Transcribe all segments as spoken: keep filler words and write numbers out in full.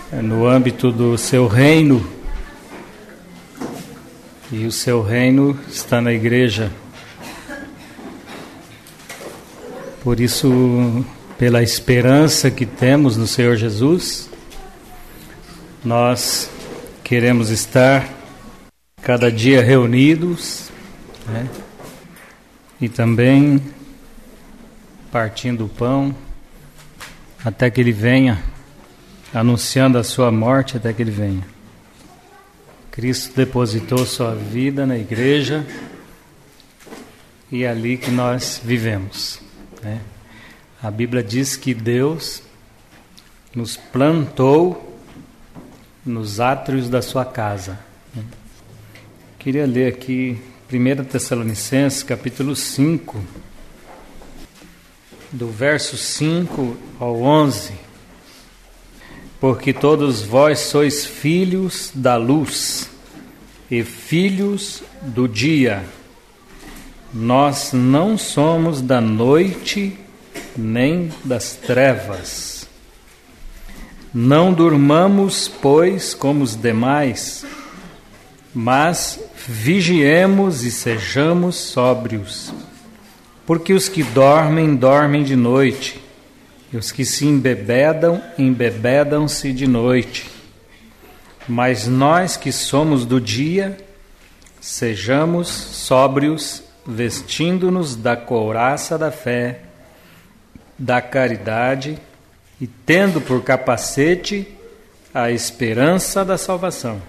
no âmbito do seu reino, e o seu reino está na igreja. Por isso, pela esperança que temos no Senhor Jesus, nós queremos estar cada dia reunidos, né? E também partindo o pão até que Ele venha, anunciando a sua morte até que Ele venha. Cristo depositou sua vida na igreja e é ali que nós vivemos, né? A Bíblia diz que Deus nos plantou nos átrios da sua casa. Queria ler aqui primeira Tessalonicenses, capítulo cinco, do verso cinco ao onze. Porque todos vós sois filhos da luz e filhos do dia. Nós não somos da noite nem das trevas. Não durmamos, pois, como os demais, mas vigiemos e sejamos sóbrios. Porque os que dormem, dormem de noite, e os que se embebedam, embebedam-se de noite. Mas nós que somos do dia, sejamos sóbrios, vestindo-nos da couraça da fé, da caridade, e tendo por capacete a esperança da salvação.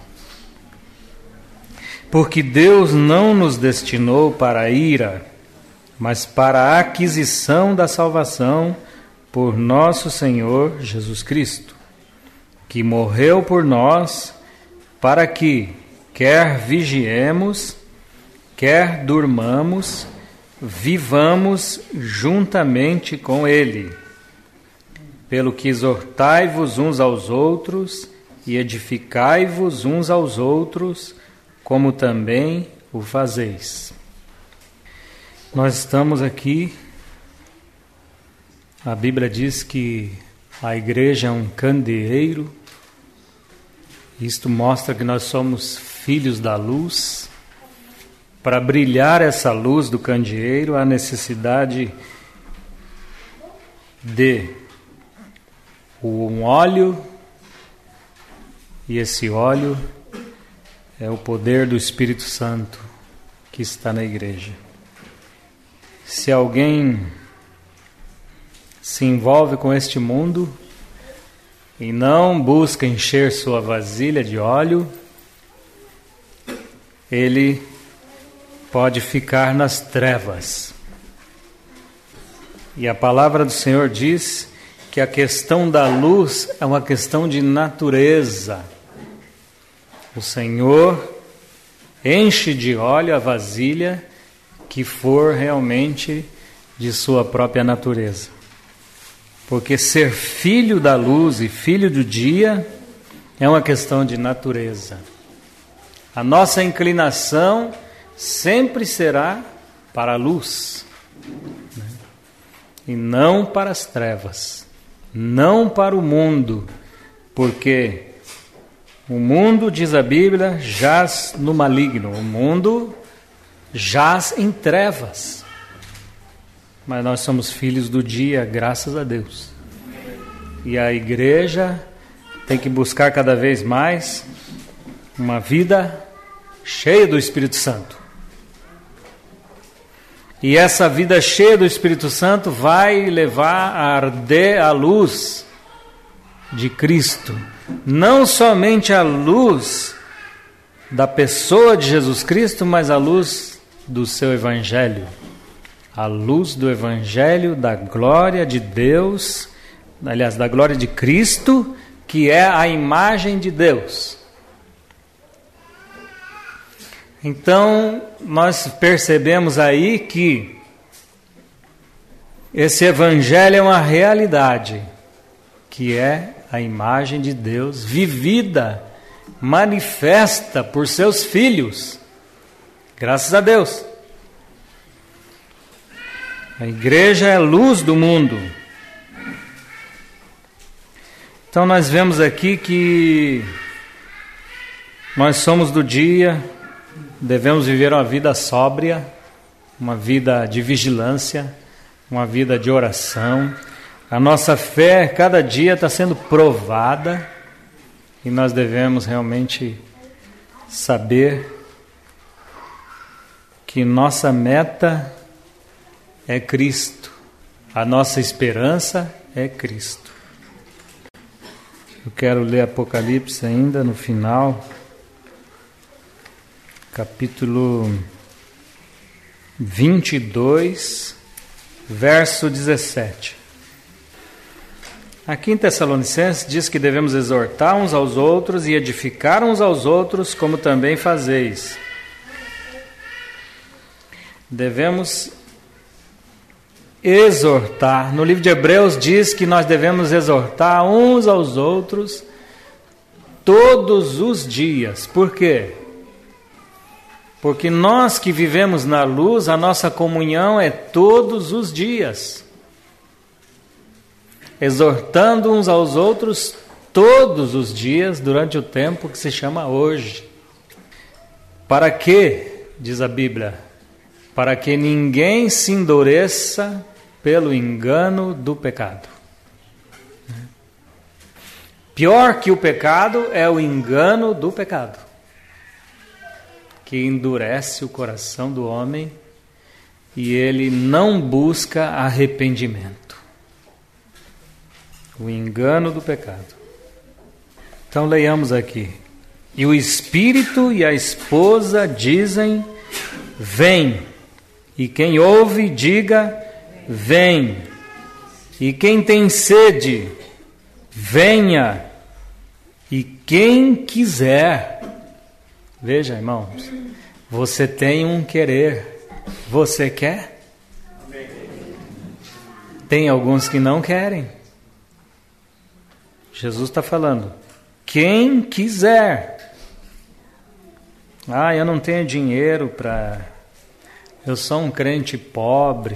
Porque Deus não nos destinou para a ira, mas para a aquisição da salvação por nosso Senhor Jesus Cristo, que morreu por nós, para que, quer vigiemos, quer durmamos, vivamos juntamente com Ele. Pelo que exortai-vos uns aos outros e edificai-vos uns aos outros, como também o fazeis. Nós estamos aqui, a Bíblia diz que a igreja é um candeeiro. Isto mostra que nós somos filhos da luz. Para brilhar essa luz do candeeiro, há necessidade de um óleo, e esse óleo é o poder do Espírito Santo que está na igreja. Se alguém se envolve com este mundo e não busca encher sua vasilha de óleo, ele pode ficar nas trevas. E a palavra do Senhor diz que a questão da luz é uma questão de natureza. O Senhor enche de óleo a vasilha que for realmente de sua própria natureza. Porque ser filho da luz e filho do dia é uma questão de natureza. A nossa inclinação sempre será para a luz, né? E não para as trevas, não para o mundo, porque o mundo, diz a Bíblia, jaz no maligno, o mundo jaz em trevas. Mas nós somos filhos do dia, graças a Deus. E a igreja tem que buscar cada vez mais uma vida cheia do Espírito Santo. E essa vida cheia do Espírito Santo vai levar a arder a luz de Cristo. Não somente a luz da pessoa de Jesus Cristo, mas a luz do seu Evangelho. A luz do Evangelho, da glória de Deus, aliás, da glória de Cristo, que é a imagem de Deus. Então, nós percebemos aí que esse Evangelho é uma realidade, que é a imagem de Deus vivida, manifesta por seus filhos. Graças a Deus. A igreja é a luz do mundo. Então nós vemos aqui que nós somos do dia, devemos viver uma vida sóbria, uma vida de vigilância, uma vida de oração. A nossa fé cada dia está sendo provada e nós devemos realmente saber que nossa meta é Cristo, a nossa esperança é Cristo. Eu quero ler Apocalipse ainda no final, capítulo vinte e dois, verso dezessete. Aqui em Tessalonicenses diz que devemos exortar uns aos outros e edificar uns aos outros, como também fazeis. Devemos exortar. No livro de Hebreus diz que nós devemos exortar uns aos outros todos os dias. Por quê? Porque nós que vivemos na luz, a nossa comunhão é todos os dias. Exortando uns aos outros todos os dias durante o tempo que se chama hoje. Para que, diz a Bíblia, para que ninguém se endureça pelo engano do pecado. Pior que o pecado é o engano do pecado, que endurece o coração do homem e ele não busca arrependimento. O engano do pecado. Então leiamos aqui. E o Espírito e a esposa dizem: vem. E quem ouve, diga: vem. E quem tem sede, venha. E quem quiser. Veja, irmãos, você tem um querer. Você quer? Tem alguns que não querem. Jesus está falando: quem quiser. Ah, eu não tenho dinheiro para... Eu sou um crente pobre.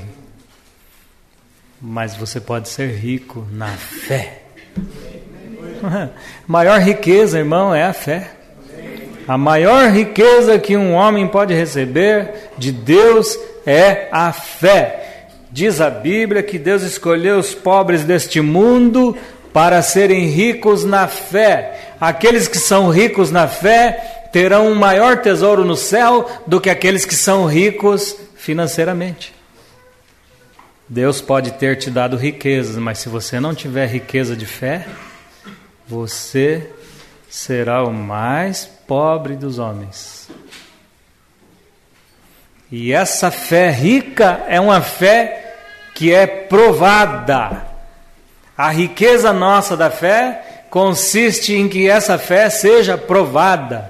Mas você pode ser rico na fé. A maior riqueza, irmão, é a fé. A maior riqueza que um homem pode receber de Deus é a fé. Diz a Bíblia que Deus escolheu os pobres deste mundo para serem ricos na fé. Aqueles que são ricos na fé terão um maior tesouro no céu do que aqueles que são ricos financeiramente. Deus pode ter te dado riquezas, mas se você não tiver riqueza de fé, você será o mais pobre dos homens. E essa fé rica é uma fé que é provada. A riqueza nossa da fé consiste em que essa fé seja provada.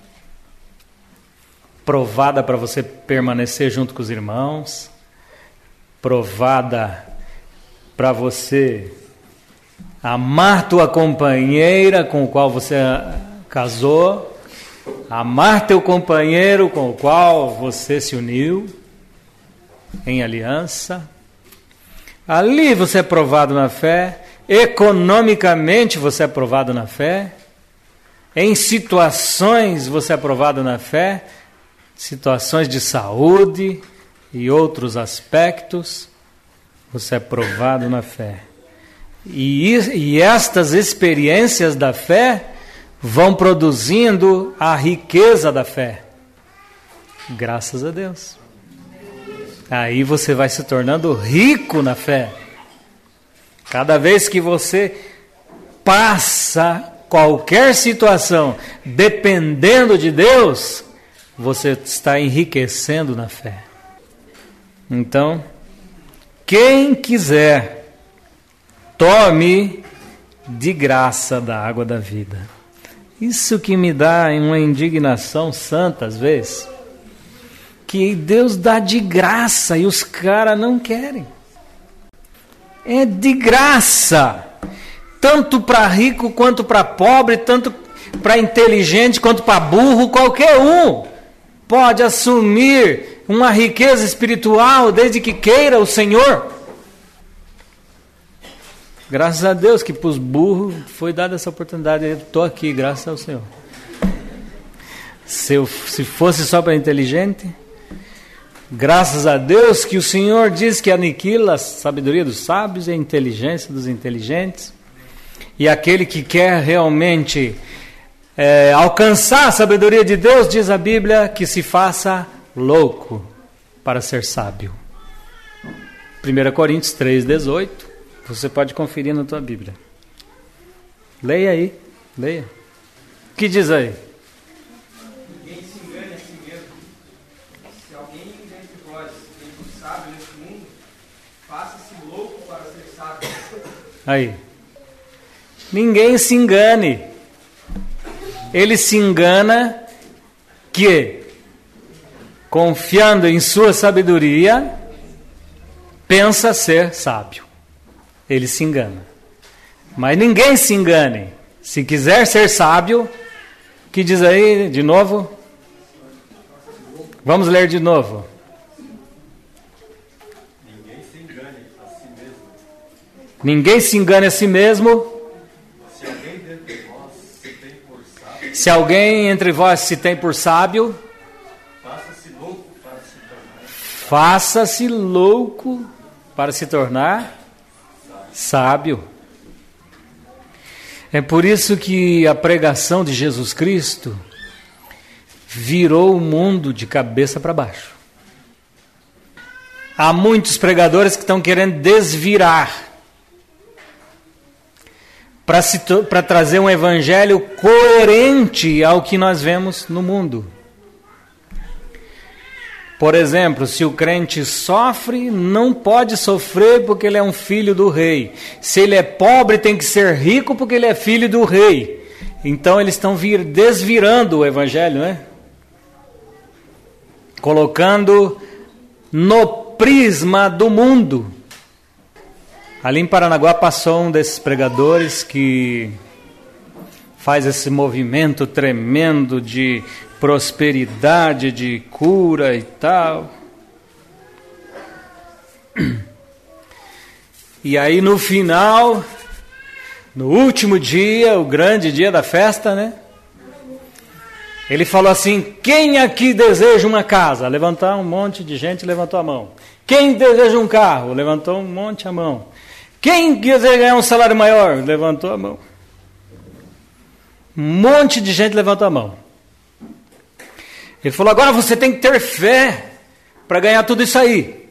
Provada para você permanecer junto com os irmãos. Provada para você amar tua companheira com o qual você casou. Amar teu companheiro com o qual você se uniu em aliança. Ali você é provado na fé, economicamente você é provado na fé, em situações você é provado na fé, situações de saúde e outros aspectos, você é provado na fé. E, e estas experiências da fé vão produzindo a riqueza da fé. Graças a Deus. Aí você vai se tornando rico na fé. Cada vez que você passa qualquer situação dependendo de Deus, você está enriquecendo na fé. Então, quem quiser, tome de graça da água da vida. Isso que me dá uma indignação santa às vezes. Que Deus dá de graça e os caras não querem. É de graça. Tanto para rico quanto para pobre, tanto para inteligente quanto para burro, qualquer um pode assumir uma riqueza espiritual desde que queira o Senhor. Graças a Deus que para os burros foi dada essa oportunidade. Eu estou aqui, graças ao Senhor. Se, eu, se fosse só para inteligente, graças a Deus que o Senhor diz que aniquila a sabedoria dos sábios e a inteligência dos inteligentes. E aquele que quer realmente é, alcançar a sabedoria de Deus, diz a Bíblia, que se faça louco para ser sábio. primeira Coríntios três, dezoito. Você pode conferir na tua Bíblia. Leia aí, leia. O que diz aí? Ninguém se engane a si mesmo. Se alguém dentre vós tem por sábio neste mundo, faça-se louco para ser sábio. Aí. Ninguém se engane. Ele se engana que, confiando em sua sabedoria, pensa ser sábio. Ele se engana. Mas ninguém se engane. Se quiser ser sábio, que diz aí de novo? Vamos ler de novo. Ninguém se engane a si mesmo. Ninguém se engane a si mesmo. Se alguém dentre vós se tem por sábio, Se alguém entre vós se tem por sábio, faça-se louco para se tornar faça-se louco para se tornar sábio. É por isso que a pregação de Jesus Cristo virou o mundo de cabeça para baixo. Há muitos pregadores que estão querendo desvirar para se to- para trazer um evangelho coerente ao que nós vemos no mundo. Por exemplo, se o crente sofre, não pode sofrer porque ele é um filho do rei. Se ele é pobre, tem que ser rico porque ele é filho do rei. Então eles estão vir, desvirando o evangelho, né? Colocando no prisma do mundo. Ali em Paranaguá passou um desses pregadores que faz esse movimento tremendo de prosperidade, de cura e tal. E aí no final, no último dia, o grande dia da festa, né? Ele falou assim: quem aqui deseja uma casa? Levantar um monte de gente levantou a mão. Quem deseja um carro? Levantou um monte a mão. Quem deseja ganhar um salário maior? Levantou a mão. Um monte de gente levantou a mão. Ele falou: agora você tem que ter fé para ganhar tudo isso aí.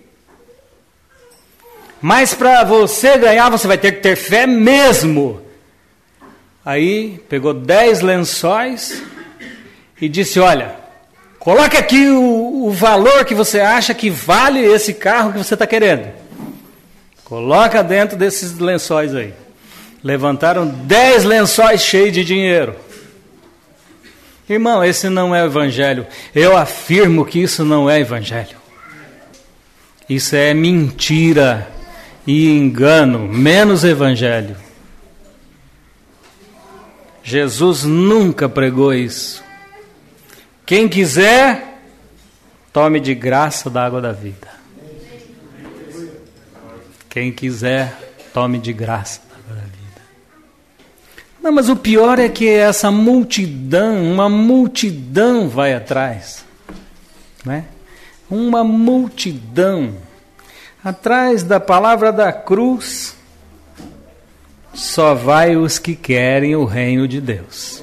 Mas para você ganhar, você vai ter que ter fé mesmo. Aí pegou dez lençóis e disse: olha, coloque aqui o, o valor que você acha que vale esse carro que você está querendo. Coloca dentro desses lençóis aí. Levantaram dez lençóis cheios de dinheiro. Irmão, esse não é o evangelho. Eu afirmo que isso não é evangelho. Isso é mentira e engano, menos evangelho. Jesus nunca pregou isso. Quem quiser, tome de graça da água da vida. Quem quiser, tome de graça da água da vida. Não, mas o pior é que essa multidão, uma multidão vai atrás, né? Uma multidão atrás da palavra da cruz. Só vai os que querem o reino de Deus.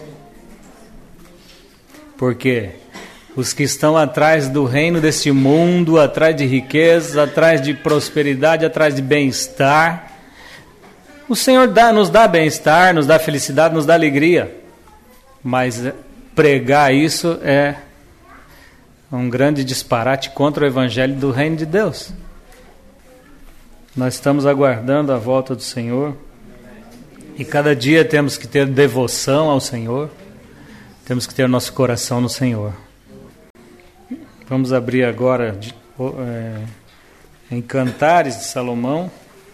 Porque os que estão atrás do reino deste mundo, atrás de riqueza, atrás de prosperidade, atrás de bem-estar, o Senhor dá, nos dá bem-estar, nos dá felicidade, nos dá alegria. Mas pregar isso é um grande disparate contra o evangelho do reino de Deus. Nós estamos aguardando a volta do Senhor. E cada dia temos que ter devoção ao Senhor. Temos que ter nosso coração no Senhor. Vamos abrir agora é, em Cantares de Salomão,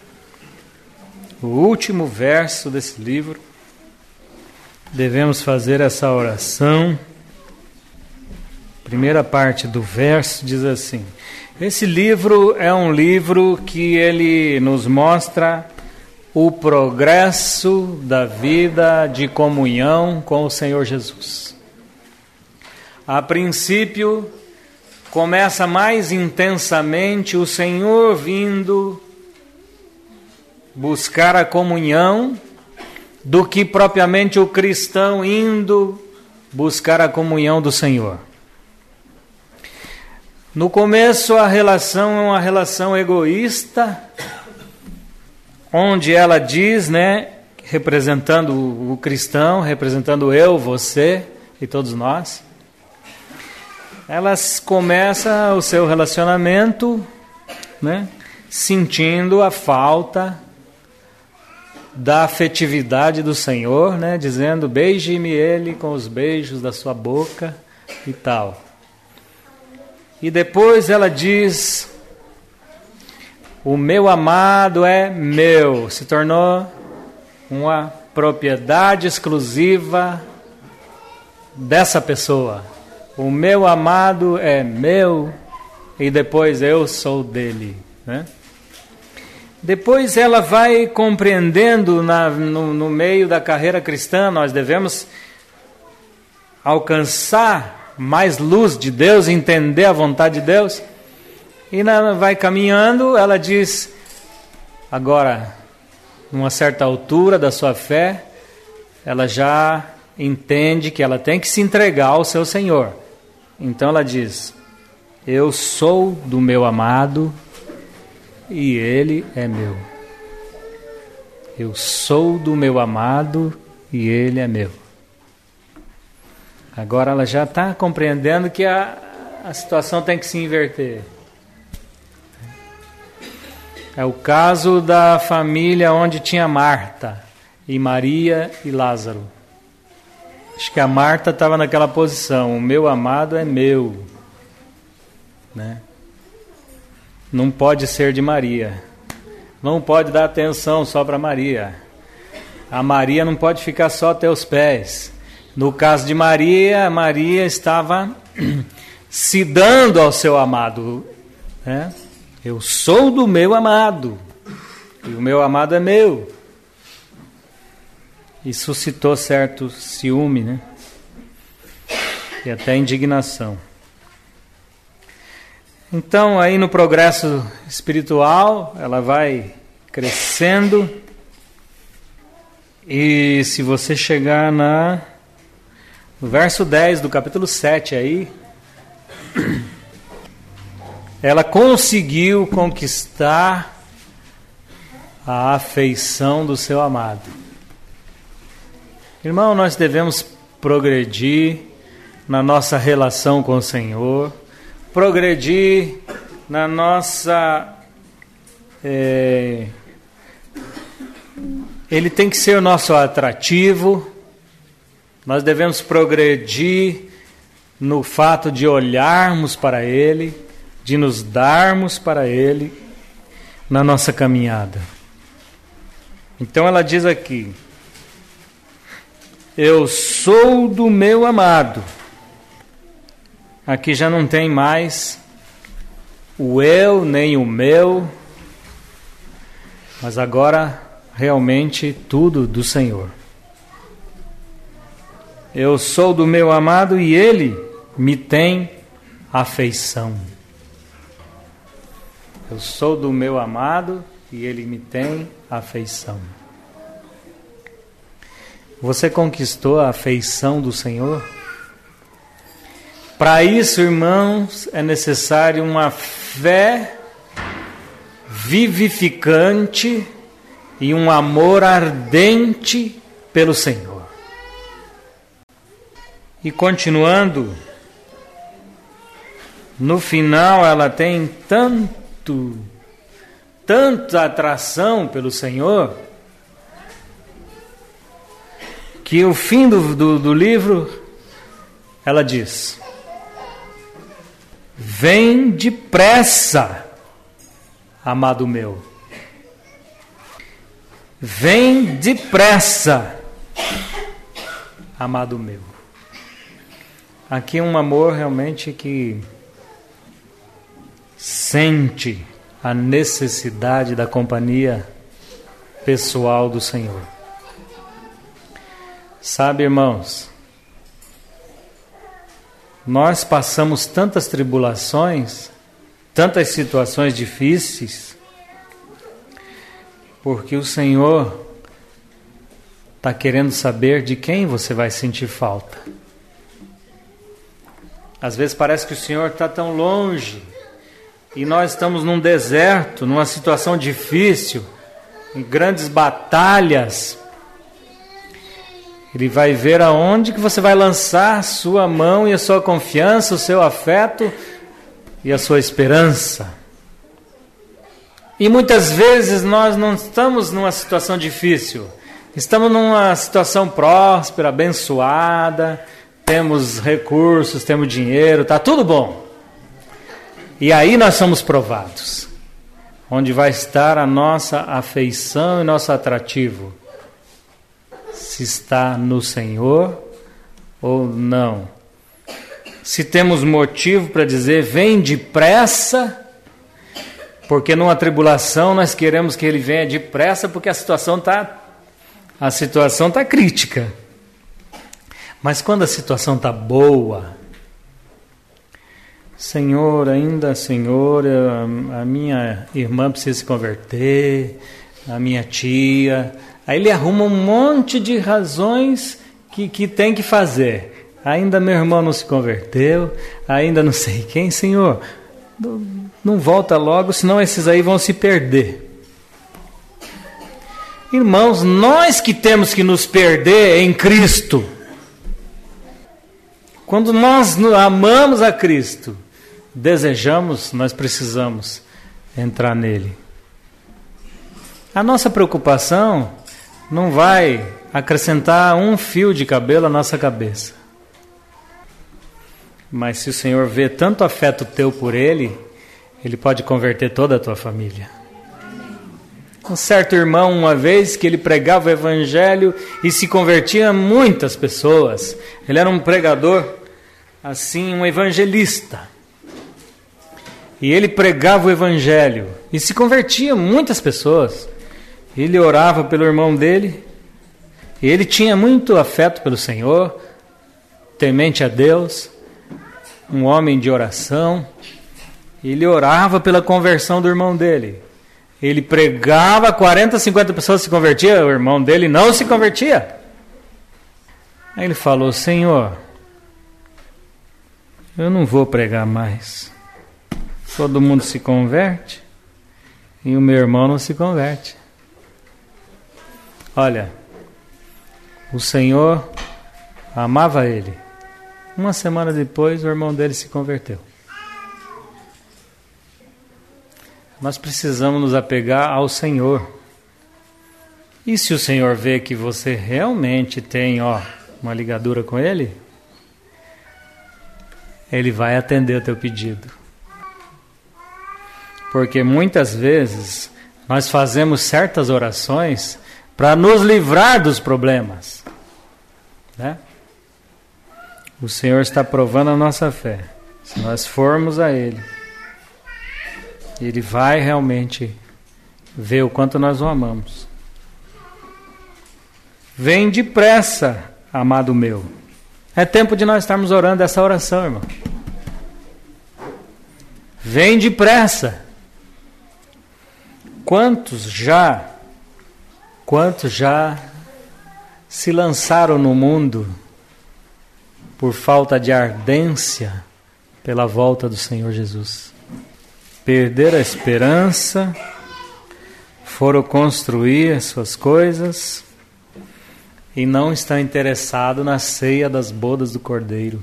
o último verso desse livro. Devemos fazer essa oração. Primeira parte do verso diz assim: esse livro é um livro que ele nos mostra o progresso da vida de comunhão com o Senhor Jesus. A princípio, começa mais intensamente o Senhor vindo buscar a comunhão do que propriamente o cristão indo buscar a comunhão do Senhor. No começo, a relação é uma relação egoísta, onde ela diz, né, representando o cristão, representando eu, você e todos nós, ela começa o seu relacionamento, né, sentindo a falta da afetividade do Senhor, né, dizendo, beije-me ele com os beijos da sua boca e tal. E depois ela diz, o meu amado é meu, se tornou uma propriedade exclusiva dessa pessoa. O meu amado é meu e depois eu sou dele, né? Depois ela vai compreendendo na, no, no meio da carreira cristã, nós devemos alcançar mais luz de Deus, entender a vontade de Deus. E na, vai caminhando, ela diz, agora, numa certa altura da sua fé, ela já entende que ela tem que se entregar ao seu Senhor. Então ela diz, eu sou do meu amado e ele é meu. Eu sou do meu amado e ele é meu. Agora ela já está compreendendo que a, a situação tem que se inverter. É o caso da família onde tinha Marta e Maria e Lázaro. Acho que a Marta estava naquela posição, o meu amado é meu, né? Não pode ser de Maria, não pode dar atenção só para Maria, a Maria não pode ficar só até os pés. No caso de Maria, Maria estava se dando ao seu amado, né? Eu sou do meu amado, e o meu amado é meu. E suscitou certo ciúme, né? E até indignação. Então, aí no progresso espiritual, ela vai crescendo. E se você chegar na, no verso dez do capítulo sete aí, ela conseguiu conquistar a afeição do seu amado. Irmão, nós devemos progredir na nossa relação com o Senhor, progredir na nossa... É, ele tem que ser o nosso atrativo, nós devemos progredir no fato de olharmos para Ele, de nos darmos para Ele na nossa caminhada. Então ela diz aqui, eu sou do meu amado. Aqui já não tem mais o eu nem o meu, mas agora realmente tudo do Senhor. Eu sou do meu amado e Ele me tem afeição. Eu sou do meu amado e Ele me tem afeição. Você conquistou a afeição do Senhor? Para isso, irmãos, é necessário uma fé vivificante e um amor ardente pelo Senhor. E continuando, no final ela tem tanto, tanta atração pelo Senhor, que o fim do, do, do livro, ela diz, vem depressa, amado meu. Vem depressa, amado meu. Aqui um amor realmente que sente a necessidade da companhia pessoal do Senhor. Sabe, irmãos, nós passamos tantas tribulações, tantas situações difíceis, porque o Senhor está querendo saber de quem você vai sentir falta. Às vezes parece que o Senhor está tão longe e nós estamos num deserto, numa situação difícil, em grandes batalhas. Ele vai ver aonde que você vai lançar a sua mão e a sua confiança, o seu afeto e a sua esperança. E muitas vezes nós não estamos numa situação difícil, estamos numa situação próspera, abençoada, temos recursos, temos dinheiro, está tudo bom. E aí nós somos provados, onde vai estar a nossa afeição e nosso atrativo, se está no Senhor ou não. Se temos motivo para dizer, vem depressa, porque numa tribulação nós queremos que ele venha depressa, porque a situação está a situação está crítica. Mas quando a situação está boa, Senhor, ainda Senhor, a, a minha irmã precisa se converter, a minha tia. Aí ele arruma um monte de razões que, que tem que fazer. Ainda meu irmão não se converteu, ainda não sei quem, Senhor, não, não volta logo, senão esses aí vão se perder. Irmãos, nós que temos que nos perder em Cristo. Quando nós amamos a Cristo, desejamos, nós precisamos entrar nele. A nossa preocupação não vai acrescentar um fio de cabelo à nossa cabeça. Mas se o Senhor vê tanto afeto teu por ele, ele pode converter toda a tua família. Um certo irmão, uma vez que ele pregava o evangelho e se convertia a muitas pessoas. Ele era um pregador, assim, um evangelista. E ele pregava o evangelho e se convertia a muitas pessoas. Ele orava pelo irmão dele. E ele tinha muito afeto pelo Senhor, temente a Deus, um homem de oração. Ele orava pela conversão do irmão dele. Ele pregava, quarenta, cinquenta pessoas se convertiam, o irmão dele não se convertia. Aí ele falou, Senhor, eu não vou pregar mais. Todo mundo se converte e o meu irmão não se converte. Olha, o Senhor amava ele. Uma semana depois, o irmão dele se converteu. Nós precisamos nos apegar ao Senhor. E se o Senhor vê que você realmente tem, ó, uma ligadura com Ele, Ele vai atender o teu pedido. Porque muitas vezes nós fazemos certas orações para nos livrar dos problemas, né? O Senhor está provando a nossa fé. Se nós formos a Ele, Ele vai realmente ver o quanto nós o amamos. Vem depressa, amado meu. É tempo de nós estarmos orando essa oração, irmão. Vem depressa. Quantos já, quantos já se lançaram no mundo por falta de ardência pela volta do Senhor Jesus? Perderam a esperança, foram construir as suas coisas e não estão interessados na ceia das bodas do Cordeiro.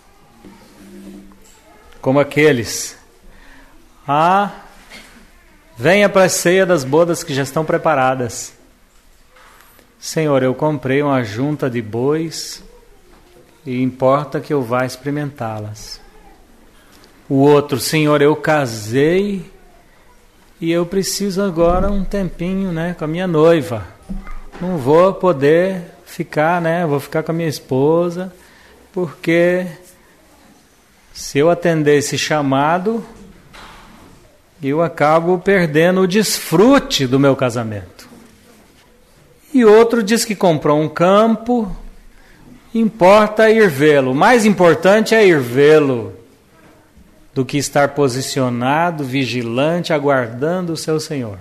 Como aqueles, ah, venha para a ceia das bodas que já estão preparadas. Senhor, eu comprei uma junta de bois e importa que eu vá experimentá-las. O outro, Senhor, eu casei e eu preciso agora um tempinho, né, com a minha noiva. Não vou poder ficar, né, vou ficar com a minha esposa, porque se eu atender esse chamado, eu acabo perdendo o desfrute do meu casamento. E outro diz que comprou um campo, importa ir vê-lo. O mais importante é ir vê-lo do que estar posicionado, vigilante, aguardando o seu Senhor.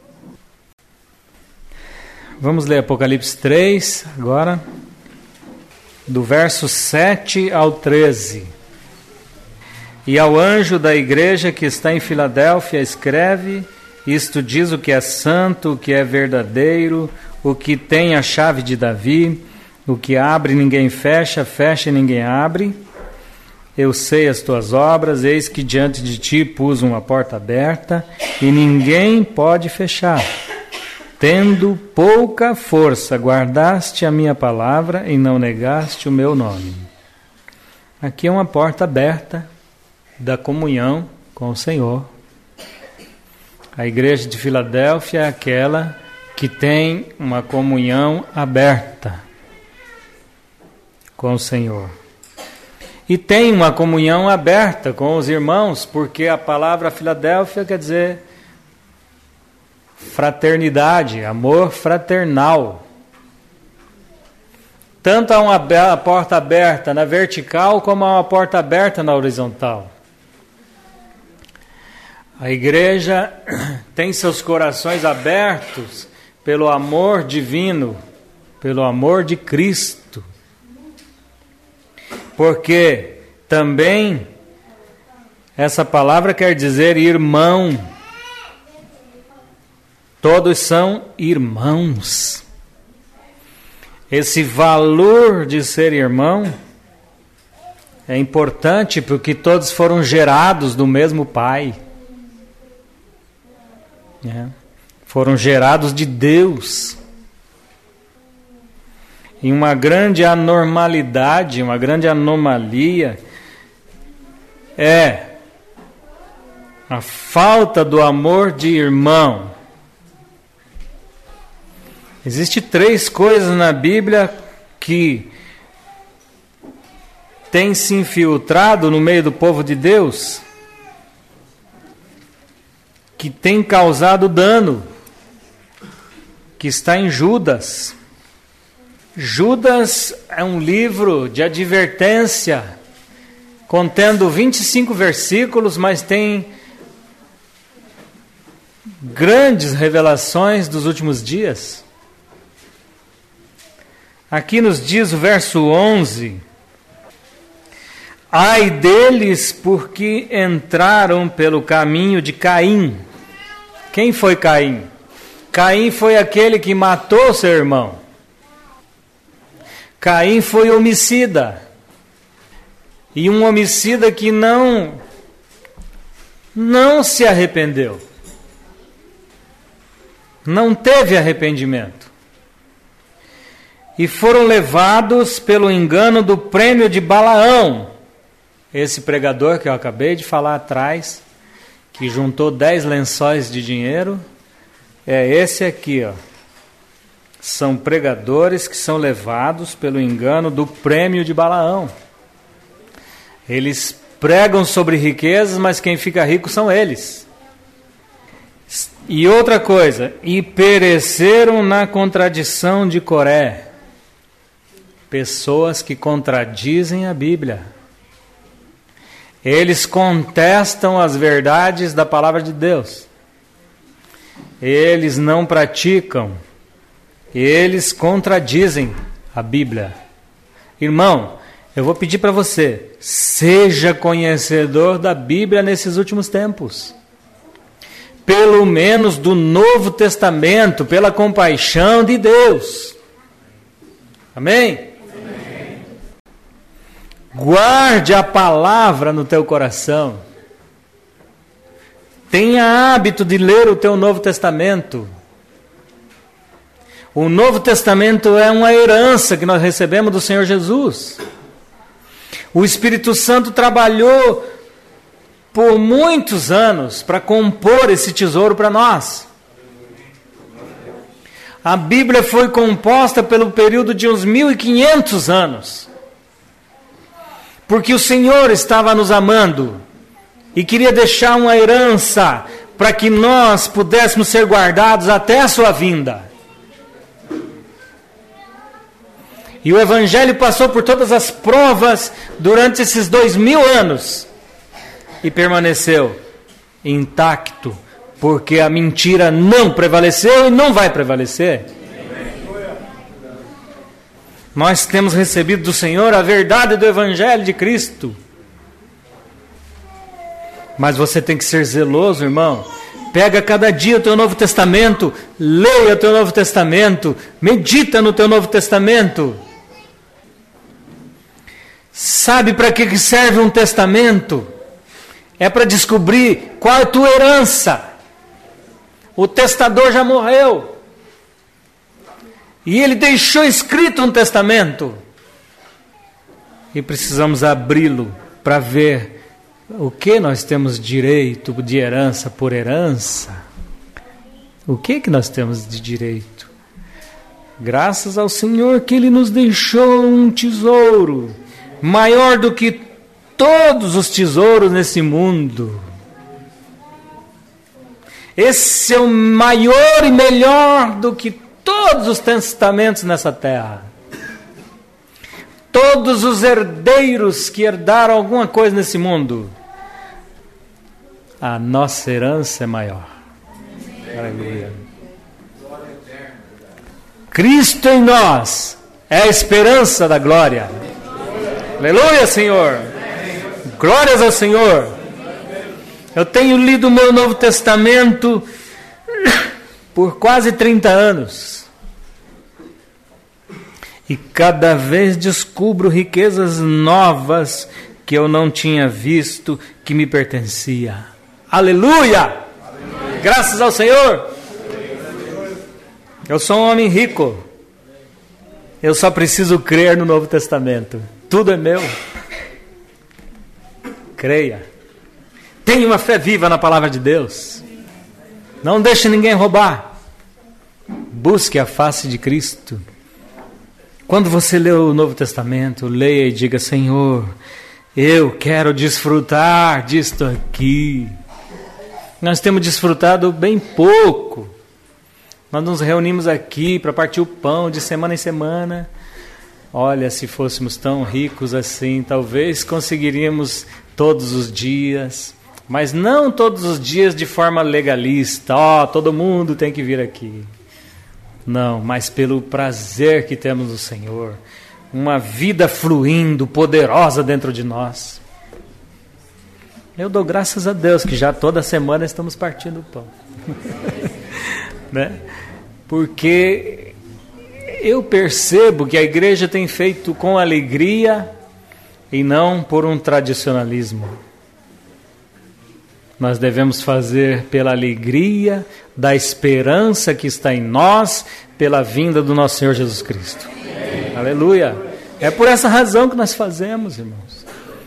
Vamos ler Apocalipse três agora, do verso sete ao treze. E ao anjo da igreja que está em Filadélfia escreve: isto diz o que é santo, o que é verdadeiro, o que tem a chave de Davi, o que abre ninguém fecha, fecha e ninguém abre. Eu sei as tuas obras, eis que diante de ti pus uma porta aberta e ninguém pode fechar. Tendo pouca força, guardaste a minha palavra e não negaste o meu nome. Aqui é uma porta aberta da comunhão com o Senhor. A igreja de Filadélfia é aquela que tem uma comunhão aberta com o Senhor. E tem uma comunhão aberta com os irmãos, porque a palavra Filadélfia quer dizer fraternidade, amor fraternal. Tanto há uma porta aberta na vertical, como há uma porta aberta na horizontal. A igreja tem seus corações abertos pelo amor divino, pelo amor de Cristo. Porque também essa palavra quer dizer irmão. Todos são irmãos. Esse valor de ser irmão é importante porque todos foram gerados do mesmo Pai. É. Foram gerados de Deus. E uma grande anormalidade, uma grande anomalia é a falta do amor de irmão. Existem três coisas na Bíblia que têm se infiltrado no meio do povo de Deus, que tem causado dano, que está em Judas. Judas é um livro de advertência, contendo vinte e cinco versículos, mas tem grandes revelações dos últimos dias. Aqui nos diz o verso onze: ai deles porque entraram pelo caminho de Caim. Quem foi Caim? Caim foi aquele que matou seu irmão. Caim foi homicida. E um homicida que não, não se arrependeu. Não teve arrependimento. E foram levados pelo engano do prêmio de Balaão. Esse pregador que eu acabei de falar atrás, que juntou dez lençóis de dinheiro, é esse aqui, ó. São pregadores que são levados pelo engano do prêmio de Balaão. Eles pregam sobre riquezas, mas quem fica rico são eles. E outra coisa, e pereceram na contradição de Coré. Pessoas que contradizem a Bíblia. Eles contestam as verdades da palavra de Deus. Eles não praticam. Eles contradizem a Bíblia. Irmão, eu vou pedir para você, seja conhecedor da Bíblia nesses últimos tempos. Pelo menos do Novo Testamento, pela compaixão de Deus. Amém? Guarde a palavra no teu coração. Tenha hábito de ler o teu Novo Testamento. O Novo Testamento é uma herança que nós recebemos do Senhor Jesus. O Espírito Santo trabalhou por muitos anos para compor esse tesouro para nós. A Bíblia foi composta pelo período de uns mil e quinhentos anos. Porque o Senhor estava nos amando e queria deixar uma herança para que nós pudéssemos ser guardados até a sua vinda. E o Evangelho passou por todas as provas durante esses dois mil anos e permaneceu intacto, porque a mentira não prevaleceu e não vai prevalecer. Nós temos recebido do Senhor a verdade do Evangelho de Cristo. Mas você tem que ser zeloso, irmão. Pega cada dia o teu Novo Testamento, leia o teu Novo Testamento, medita no teu Novo Testamento. Sabe para que serve um testamento? É para descobrir qual é a tua herança. O testador já morreu. E ele deixou escrito um testamento. E precisamos abri-lo para ver o que nós temos direito de herança por herança. O que que nós temos de direito? Graças ao Senhor que Ele nos deixou um tesouro maior do que todos os tesouros nesse mundo. Esse é o maior e melhor do que todos os testamentos nessa terra. Todos os herdeiros que herdaram alguma coisa nesse mundo, a nossa herança é maior. Aleluia. Cristo em nós é a esperança da glória. Aleluia, Senhor. Glórias ao Senhor. Eu tenho lido o meu Novo Testamento por quase trinta anos. E cada vez descubro riquezas novas que eu não tinha visto, que me pertencia. Aleluia! Aleluia. Graças ao Senhor. Eu sou um homem rico. Eu só preciso crer no Novo Testamento. Tudo é meu. Creia. Tenha uma fé viva na palavra de Deus. Não deixe ninguém roubar. Busque a face de Cristo. Quando você lê o Novo Testamento, leia e diga: Senhor, eu quero desfrutar disto aqui. Nós temos desfrutado bem pouco. Nós nos reunimos aqui para partir o pão de semana em semana. Olha, se fôssemos tão ricos assim, talvez conseguiríamos todos os dias, mas não todos os dias de forma legalista. Ó, oh, todo mundo tem que vir aqui. Não, mas pelo prazer que temos no Senhor, uma vida fluindo, poderosa dentro de nós. Eu dou graças a Deus que já toda semana estamos partindo o pão. Né? Porque eu percebo que a igreja tem feito com alegria e não por um tradicionalismo. Nós devemos fazer pela alegria da esperança que está em nós, pela vinda do nosso Senhor Jesus Cristo. Amém. Aleluia. É por essa razão que nós fazemos, irmãos.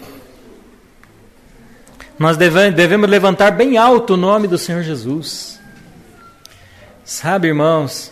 Nós devemos, devemos levantar bem alto o nome do Senhor Jesus. Sabe, irmãos,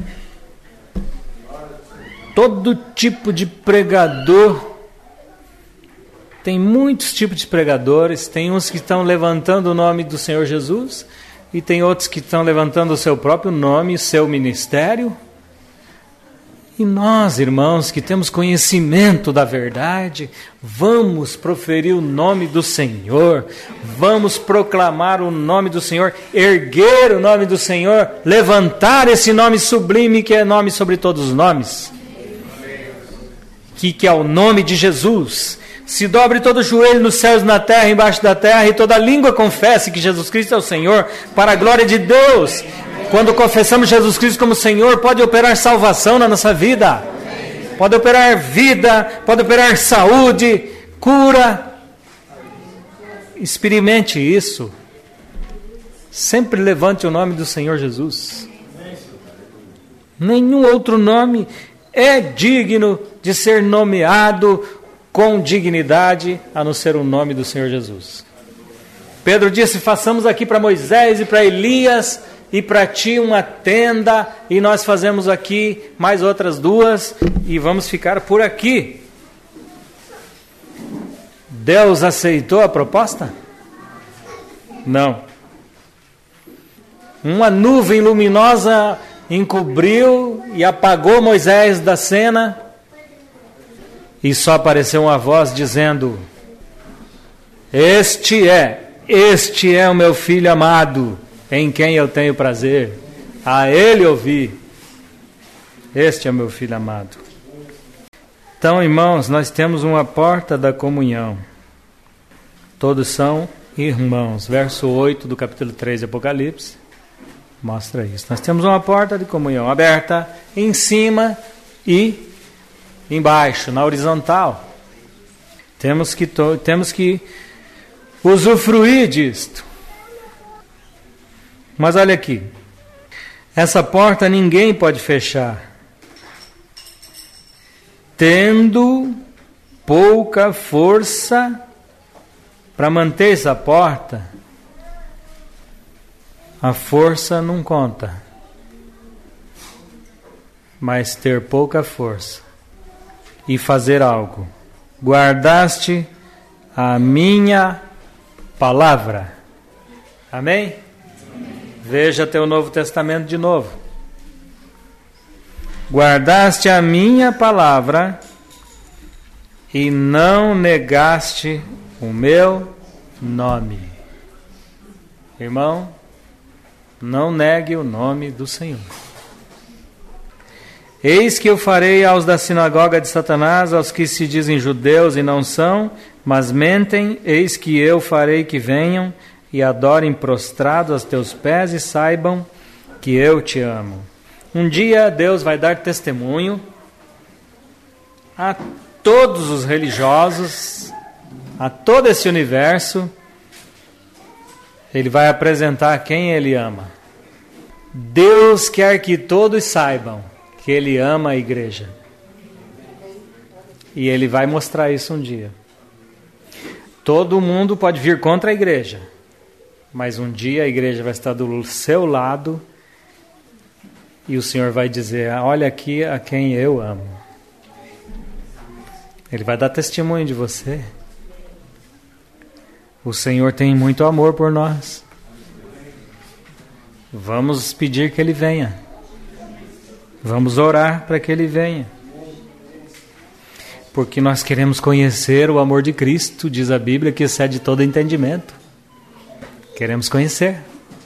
todo tipo de pregador, tem muitos tipos de pregadores, tem uns que estão levantando o nome do Senhor Jesus, e tem outros que estão levantando o seu próprio nome, o seu ministério. E nós, irmãos, que temos conhecimento da verdade, vamos proferir o nome do Senhor, vamos proclamar o nome do Senhor, erguer o nome do Senhor, levantar esse nome sublime que é nome sobre todos os nomes, que, que é o nome de Jesus. Se dobre todo joelho nos céus, na terra, embaixo da terra, e toda língua confesse que Jesus Cristo é o Senhor, para a glória de Deus. Quando confessamos Jesus Cristo como Senhor, pode operar salvação na nossa vida, pode operar vida, pode operar saúde, cura. Experimente isso. Sempre levante o nome do Senhor Jesus. Nenhum outro nome é digno de ser nomeado com dignidade, a não ser o nome do Senhor Jesus. Pedro disse: façamos aqui para Moisés e para Elias e para ti uma tenda, e nós fazemos aqui mais outras duas, e vamos ficar por aqui. Deus aceitou a proposta? Não. Uma nuvem luminosa encobriu e apagou Moisés da cena, e só apareceu uma voz dizendo: Este é, este é o meu filho amado, em quem eu tenho prazer. A ele ouvi. Este é o meu filho amado. Então, irmãos, nós temos uma porta da comunhão. Todos são irmãos. Verso oito do capítulo três de Apocalipse mostra isso. Nós temos uma porta de comunhão aberta em cima e embaixo, na horizontal. Temos que, to- temos que usufruir disto. Mas olha aqui. Essa porta ninguém pode fechar, tendo pouca força para manter essa porta. A força não conta, mas ter pouca força e fazer algo. Guardaste a minha palavra. Amém? Veja teu Novo Testamento de novo. Guardaste a minha palavra e não negaste o meu nome. Irmão, não negue o nome do Senhor. Eis que eu farei aos da sinagoga de Satanás, aos que se dizem judeus e não são, mas mentem, eis que eu farei que venham e adorem prostrados aos teus pés e saibam que eu te amo. Um dia Deus vai dar testemunho a todos os religiosos, a todo esse universo. Ele vai apresentar quem Ele ama. Deus quer que todos saibam que Ele ama a igreja. E Ele vai mostrar isso um dia. Todo mundo pode vir contra a igreja, mas um dia a igreja vai estar do seu lado e o Senhor vai dizer: olha aqui a quem eu amo. Ele vai dar testemunho de você. O Senhor tem muito amor por nós. Vamos pedir que Ele venha. Vamos orar para que Ele venha. Porque nós queremos conhecer o amor de Cristo, diz a Bíblia, que excede todo entendimento. Queremos conhecer.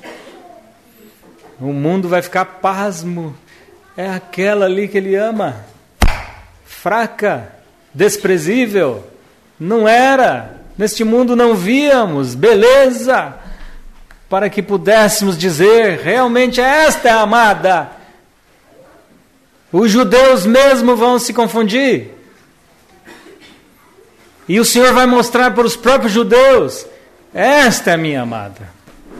O mundo vai ficar pasmo. É aquela ali que Ele ama. Fraca, desprezível. Não era. Neste mundo não víamos beleza para que pudéssemos dizer: realmente esta é a amada. Os judeus mesmo vão se confundir. E o Senhor vai mostrar para os próprios judeus: esta é a minha amada.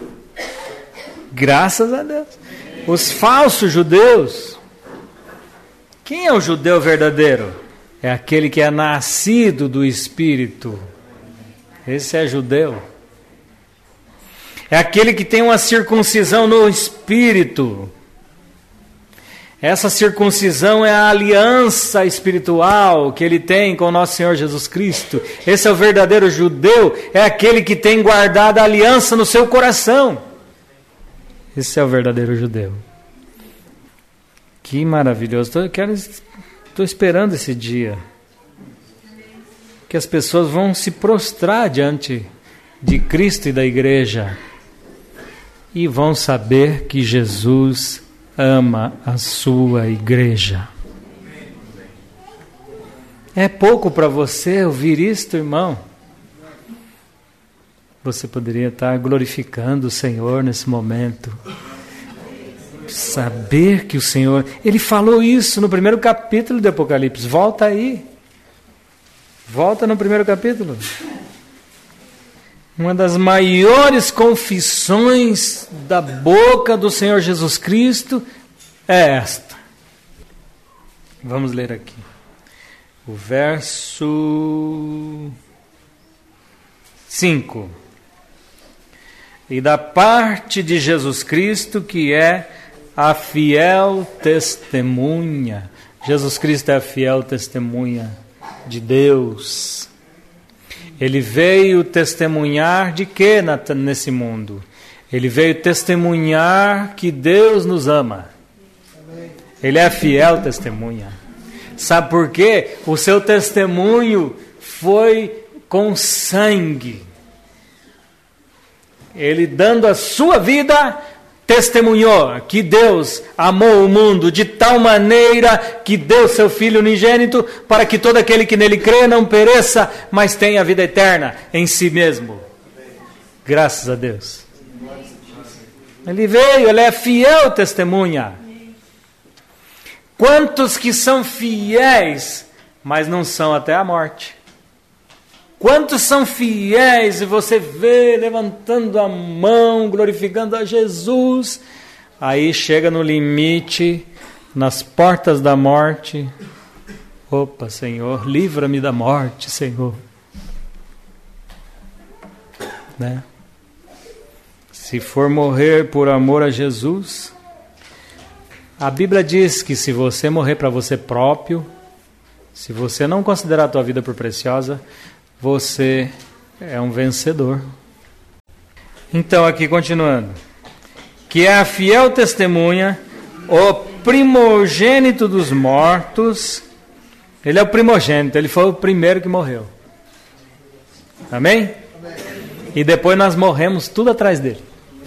Graças a Deus. Os falsos judeus. Quem é o judeu verdadeiro? É aquele que é nascido do Espírito. Esse é judeu. É aquele que tem uma circuncisão no Espírito. Essa circuncisão é a aliança espiritual que ele tem com o nosso Senhor Jesus Cristo. Esse é o verdadeiro judeu, é aquele que tem guardado a aliança no seu coração. Esse é o verdadeiro judeu. Que maravilhoso. Estou, quero, estou esperando esse dia que as pessoas vão se prostrar diante de Cristo e da igreja e vão saber que Jesus ama a sua igreja. É pouco para você ouvir isto, irmão? Você poderia estar glorificando o Senhor nesse momento. Saber que o Senhor... Ele falou isso no primeiro capítulo do Apocalipse. Volta aí. Volta no primeiro capítulo. Uma das maiores confissões da boca do Senhor Jesus Cristo é esta. Vamos ler aqui. O verso cinco. E da parte de Jesus Cristo, que é a fiel testemunha. Jesus Cristo é a fiel testemunha de Deus. Ele veio testemunhar de quê nesse mundo? Ele veio testemunhar que Deus nos ama. Ele é a fiel testemunha. Sabe por quê? O seu testemunho foi com sangue. Ele, dando a sua vida, testemunhou que Deus amou o mundo de tal maneira que deu seu Filho unigênito para que todo aquele que nele crê não pereça, mas tenha a vida eterna em si mesmo. Graças a Deus. Ele veio, ele é fiel testemunha. Quantos que são fiéis, mas não são até a morte? Quantos são fiéis e você vê levantando a mão, glorificando a Jesus, aí chega no limite, nas portas da morte. Opa, Senhor, livra-me da morte, Senhor. Né? Se for morrer por amor a Jesus, a Bíblia diz que se você morrer para você próprio, se você não considerar a tua vida por preciosa, você é um vencedor. Então, aqui continuando. Que é a fiel testemunha, o primogênito dos mortos. Ele é o primogênito, ele foi o primeiro que morreu. Amém? E depois nós morremos tudo atrás dele.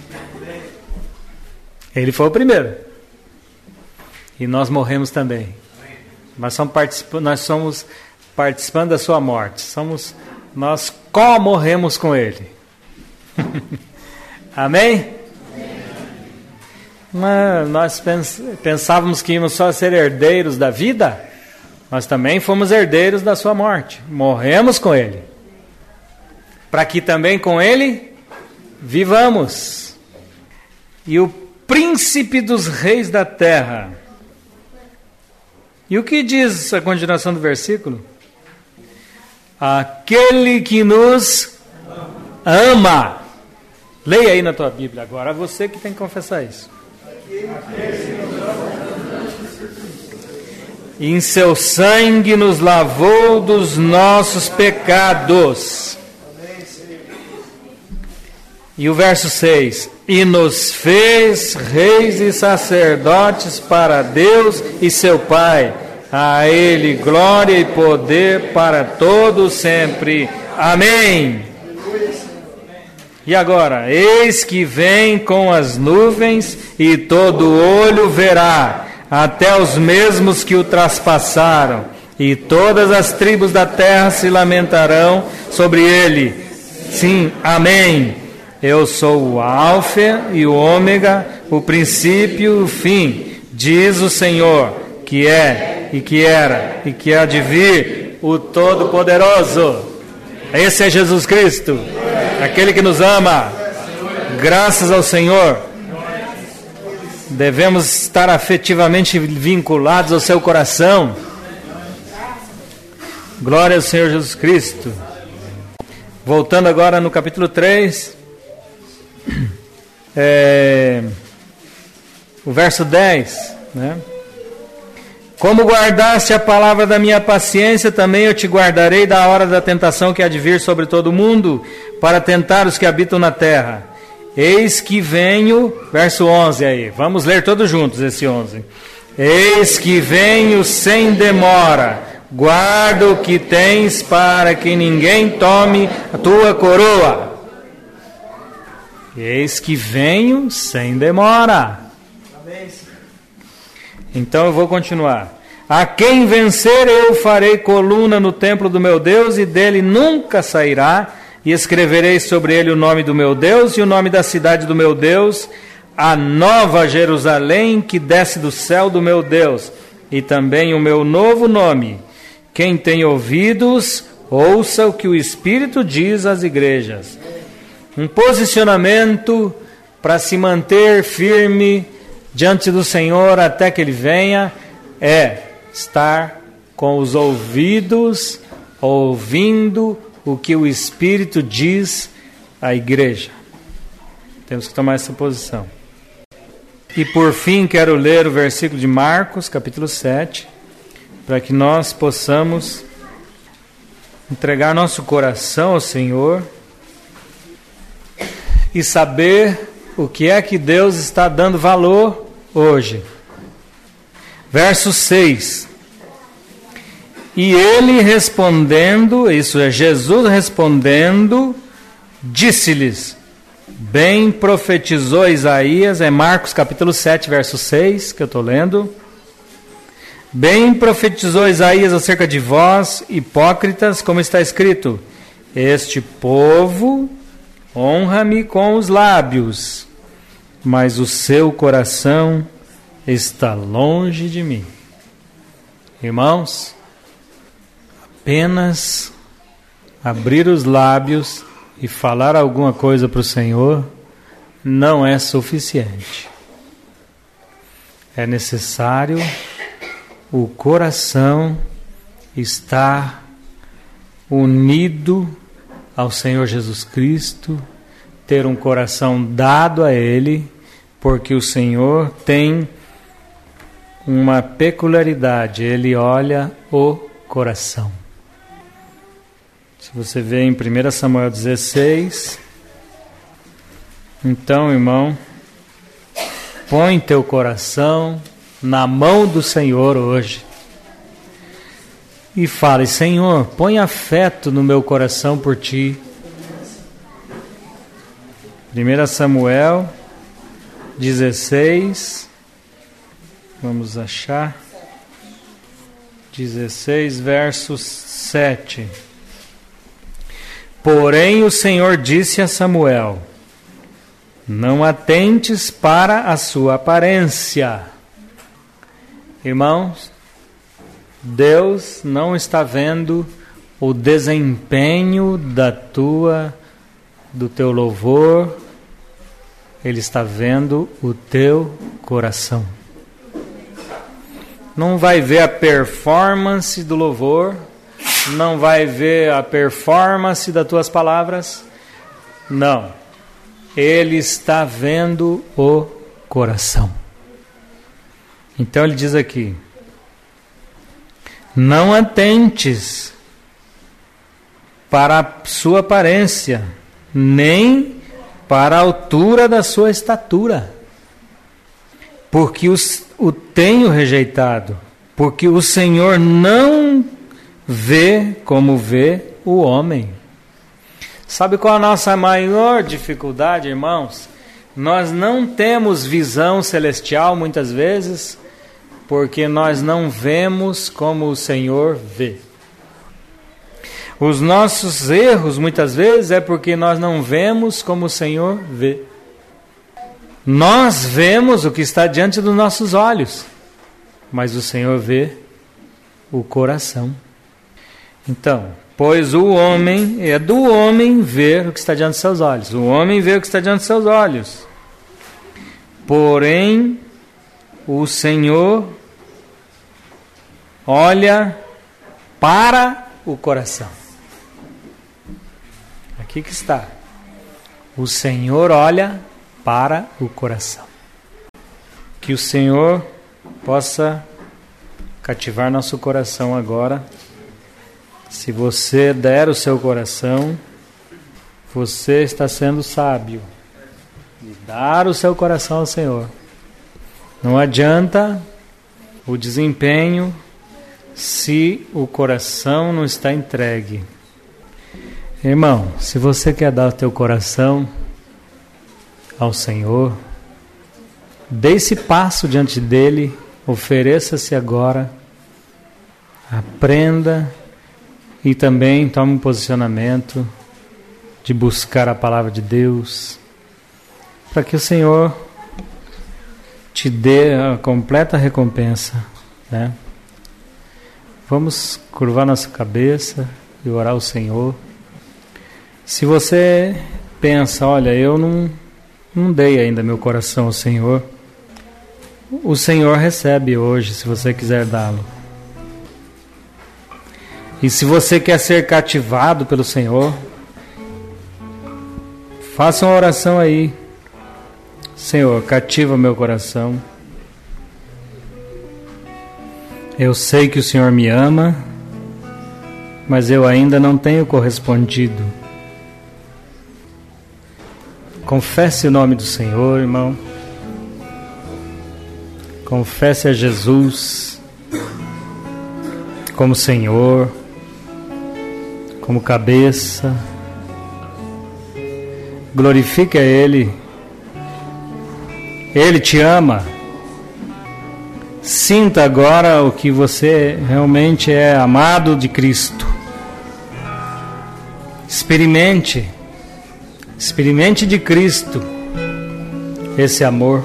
Ele foi o primeiro. E nós morremos também. Nós somos, participa- nós somos participando da sua morte. Somos, nós co-morremos com ele. Amém? Mas nós pens- pensávamos que íamos só ser herdeiros da vida. Nós também fomos herdeiros da sua morte. Morremos com ele. Para que também com ele vivamos. E o príncipe dos reis da terra. E o que diz a continuação do versículo? Aquele que nos ama. Leia aí na tua Bíblia agora, você que tem que confessar isso. E em seu sangue nos lavou dos nossos pecados. E o verso seis. E nos fez reis e sacerdotes para Deus e seu Pai. A Ele glória e poder para todos sempre. Amém. E agora, eis que vem com as nuvens e todo olho verá, até os mesmos que o traspassaram, e todas as tribos da terra se lamentarão sobre ele. Sim, amém. Eu sou o Alfa e o Ômega, o princípio e o fim, diz o Senhor, que é, e que era, e que há de vir, o Todo-Poderoso. Esse é Jesus Cristo, aquele que nos ama. Graças ao Senhor. Devemos estar afetivamente vinculados ao seu coração. Glória ao Senhor Jesus Cristo. Voltando agora no capítulo três, é, o verso dez, né? Como guardaste a palavra da minha paciência, também eu te guardarei da hora da tentação que há de vir sobre todo o mundo, para tentar os que habitam na terra. Eis que venho, verso onze aí, vamos ler todos juntos esse onze. Eis que venho sem demora, guarda o que tens para que ninguém tome a tua coroa. Eis que venho sem demora. Então eu vou continuar. A quem vencer eu farei coluna no templo do meu Deus, e dele nunca sairá, e escreverei sobre ele o nome do meu Deus e o nome da cidade do meu Deus, a nova Jerusalém que desce do céu do meu Deus, e também o meu novo nome. Quem tem ouvidos, ouça o que o Espírito diz às igrejas. Um posicionamento para se manter firme diante do Senhor até que Ele venha é estar com os ouvidos ouvindo o que o Espírito diz à igreja. Temos que tomar essa posição. E por fim quero ler o versículo de Marcos, capítulo sete, para que nós possamos entregar nosso coração ao Senhor e saber o que é que Deus está dando valor hoje. Verso seis. E ele respondendo, isso é Jesus respondendo, disse-lhes, bem profetizou Isaías, é Marcos capítulo sete, verso seis, que eu estou lendo. Bem profetizou Isaías acerca de vós, hipócritas, como está escrito, este povo honra-me com os lábios, mas o seu coração está longe de mim. Irmãos, apenas abrir os lábios e falar alguma coisa para o Senhor não é suficiente. É necessário o coração estar unido ao Senhor Jesus Cristo, ter um coração dado a Ele, porque o Senhor tem uma peculiaridade, Ele olha o coração. Se você vê em primeiro Samuel dezesseis, então, irmão, põe teu coração na mão do Senhor hoje e fale, Senhor, põe afeto no meu coração por Ti. primeiro Samuel dezesseis, vamos achar, dezesseis, verso sete. Porém o Senhor disse a Samuel, não atentes para a sua aparência. Irmãos, Deus não está vendo o desempenho da tua, do teu louvor, Ele está vendo o teu coração. Não vai ver a performance do louvor, não vai ver a performance das tuas palavras, não. Ele está vendo o coração. Então ele diz aqui, não atentes para a sua aparência, nem para a altura da sua estatura, porque os, o tenho rejeitado, porque o Senhor não vê como vê o homem. Sabe qual a nossa maior dificuldade, irmãos? Nós não temos visão celestial muitas vezes, porque nós não vemos como o Senhor vê. Os nossos erros muitas vezes é porque nós não vemos como o Senhor vê. Nós vemos o que está diante dos nossos olhos, mas o Senhor vê o coração. Então, pois o homem, é do homem ver o que está diante dos seus olhos. O homem vê o que está diante dos seus olhos. Porém, o Senhor olha para o coração. Aqui que está. O Senhor olha para o coração. Que o Senhor possa cativar nosso coração agora. Se você der o seu coração, você está sendo sábio. E dar o seu coração ao Senhor. Não adianta o desempenho se o coração não está entregue. Irmão, se você quer dar o teu coração ao Senhor, dê esse passo diante dele, ofereça-se agora, aprenda e também tome um posicionamento de buscar a palavra de Deus, para que o Senhor te dê a completa recompensa, né? Vamos curvar nossa cabeça e orar ao Senhor. Se você pensa, olha, eu não, não dei ainda meu coração ao Senhor, o Senhor recebe hoje, se você quiser dá-lo. E se você quer ser cativado pelo Senhor, faça uma oração aí. Senhor, cativa meu coração. Eu sei que o Senhor me ama, mas eu ainda não tenho correspondido. Confesse o nome do Senhor, irmão. Confesse a Jesus. como Senhor, como cabeça. Glorifique a Ele. Ele te ama. Sinta agora o que você realmente é amado de Cristo. Experimente. Experimente de Cristo esse amor.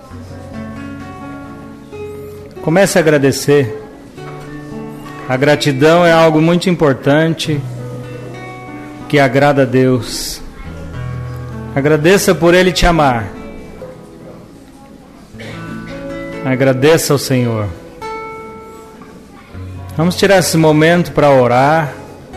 Comece a agradecer. A gratidão é algo muito importante que agrada a Deus. Agradeça por Ele te amar. Agradeça ao Senhor. Vamos tirar esse momento para orar.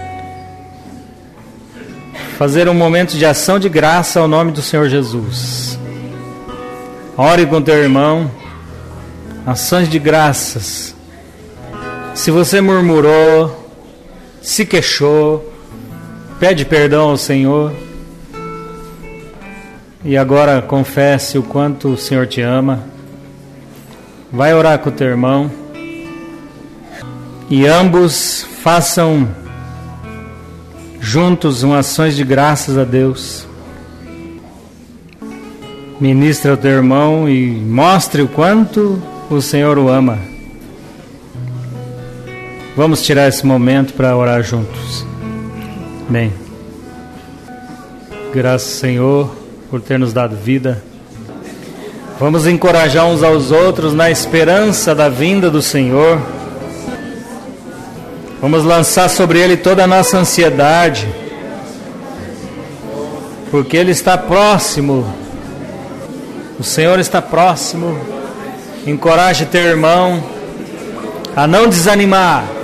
Fazer um momento de ação de graça ao nome do Senhor Jesus. Ore com teu irmão. Ações de graças. Se você murmurou, se queixou, pede perdão ao Senhor. E agora confesse o quanto o Senhor te ama. Vai orar com o teu irmão. E ambos façam juntos umas ações de graças a Deus. Ministra ao teu irmão e mostre o quanto o Senhor o ama. Vamos tirar esse momento para orar juntos. Bem. Graças, Senhor, por ter nos dado vida. Vamos encorajar uns aos outros na esperança da vinda do Senhor. Vamos lançar sobre Ele toda a nossa ansiedade, porque Ele está próximo. O Senhor está próximo. Encoraje teu irmão a não desanimar.